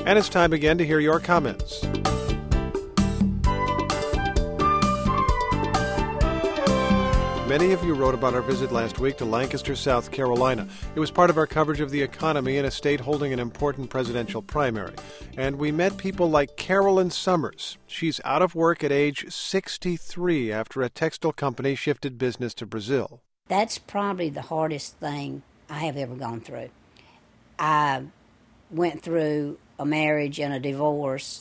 And it's time again to hear your comments. Many of you wrote about our visit last week to Lancaster, South Carolina. It was part of our coverage of the economy in a state holding an important presidential primary. And we met people like Carolyn Summers. She's out of work at age 63 after a textile company shifted business to Brazil. That's probably the hardest thing I have ever gone through. I went through a marriage and a divorce.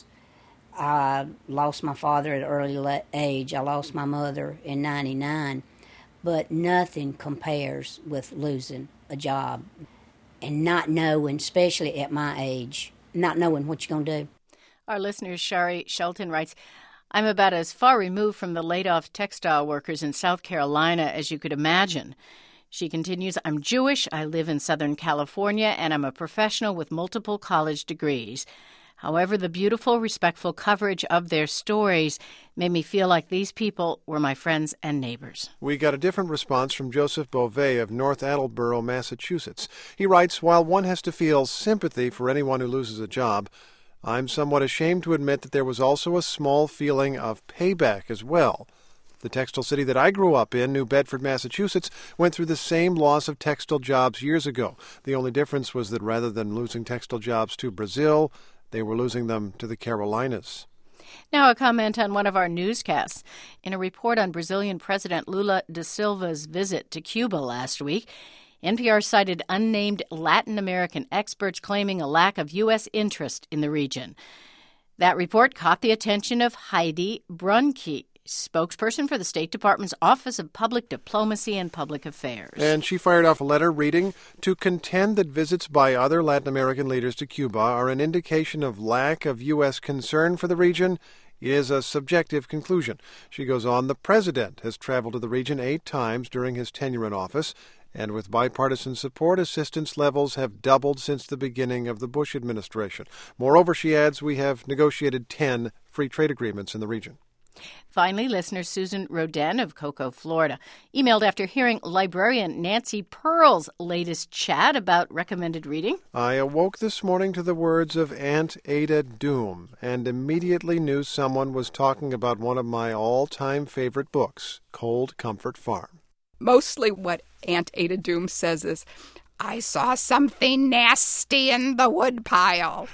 I lost my father at an early age. I lost my mother in 99. But nothing compares with losing a job and not knowing, especially at my age, not knowing what you're going to do. Our listener, Shari Shelton, writes, I'm about as far removed from the laid-off textile workers in South Carolina as you could imagine. She continues, I'm Jewish, I live in Southern California, and I'm a professional with multiple college degrees. However, the beautiful, respectful coverage of their stories made me feel like these people were my friends and neighbors. We got a different response from Joseph Beauvais of North Attleboro, Massachusetts. He writes, while one has to feel sympathy for anyone who loses a job, I'm somewhat ashamed to admit that there was also a small feeling of payback as well. The textile city that I grew up in, New Bedford, Massachusetts, went through the same loss of textile jobs years ago. The only difference was that rather than losing textile jobs to Brazil, they were losing them to the Carolinas. Now a comment on one of our newscasts. In a report on Brazilian President Lula da Silva's visit to Cuba last week, NPR cited unnamed Latin American experts claiming a lack of U.S. interest in the region. That report caught the attention of Heidi Brunke, spokesperson for the State Department's Office of Public Diplomacy and Public Affairs. And she fired off a letter reading, to contend that visits by other Latin American leaders to Cuba are an indication of lack of U.S. concern for the region is a subjective conclusion. She goes on, the president has traveled to the region 8 times during his tenure in office, and with bipartisan support, assistance levels have doubled since the beginning of the Bush administration. Moreover, she adds, we have negotiated 10 free trade agreements in the region. Finally, listener Susan Roden of Cocoa, Florida, emailed after hearing librarian Nancy Pearl's latest chat about recommended reading. I awoke this morning to the words of Aunt Ada Doom and immediately knew someone was talking about one of my all-time favorite books, Cold Comfort Farm. Mostly what Aunt Ada Doom says is, I saw something nasty in the woodpile.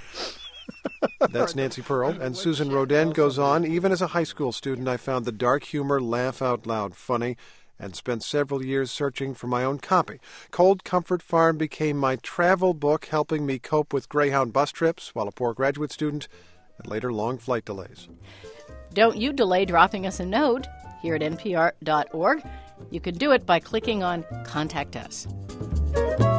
That's Nancy Pearl. And Susan Roden goes on, even as a high school student, I found the dark humor laugh out loud funny and spent several years searching for my own copy. Cold Comfort Farm became my travel book, helping me cope with Greyhound bus trips while a poor graduate student and later long flight delays. Don't you delay dropping us a note here at npr.org. You can do it by clicking on Contact Us.